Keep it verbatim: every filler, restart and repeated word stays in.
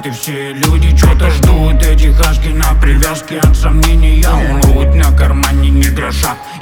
и все люди что-то ждут. Эти хашки на привязке от сомнения умрут, на кармане ни гроша.